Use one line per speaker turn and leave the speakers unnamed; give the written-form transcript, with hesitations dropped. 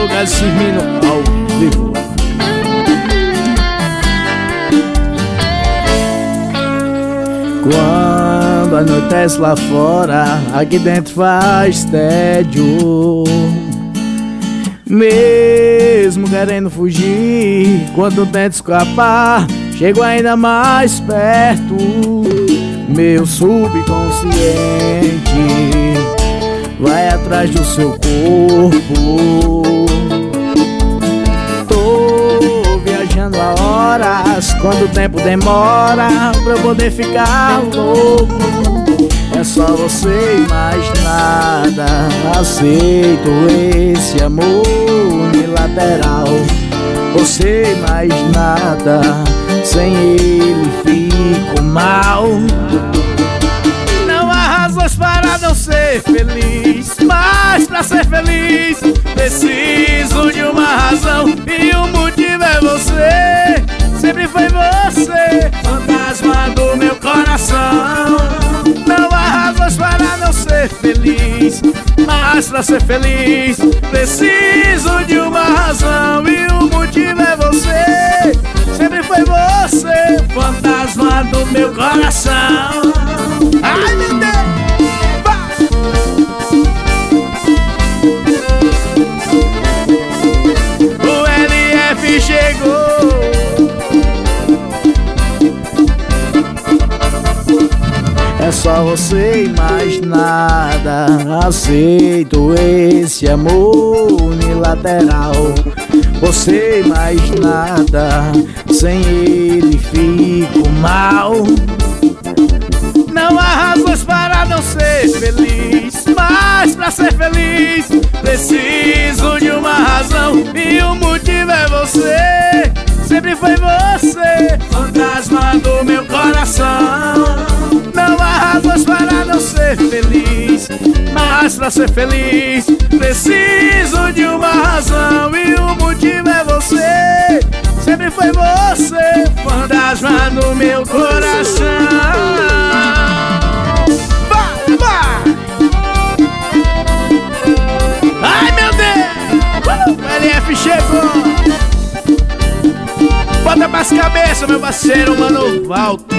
Lucas Firmino ao vivo. Quando anoitece lá fora, aqui dentro faz tédio. Mesmo querendo fugir, quando tento escapar, chego ainda mais perto. Meu subconsciente vai atrás do seu corpo. Tô viajando há horas, quando o tempo demora pra eu poder ficar louco. É só você e mais nada. Aceito esse amor unilateral. Você e mais nada. Sem ele fico mal. Não há razões para não ser feliz, mas pra ser feliz preciso de uma razão, e o motivo é você. Sempre foi você, fantasma do meu coração. Não há razões para não ser feliz, mas pra ser feliz preciso de uma razão, e o motivo é você. Sempre foi você, fantasma do meu coração. Ai, meu Deus! O LF chegou. É só você e mais nada. Aceito esse amor unilateral. Você e mais nada. Sem ele fico mal. Não há razões para não ser feliz, mas pra ser feliz preciso de uma razão, e o motivo é você. Sempre foi você, fantasma do meu coração. Não há razões para não ser feliz, mas pra ser feliz preciso de uma razão, e o motivo é você. Sempre foi você, fantasma do meu coração. Vai, vai! Ai, meu Deus! O LF chegou! Bota pras cabeças, meu parceiro, Mano Walter.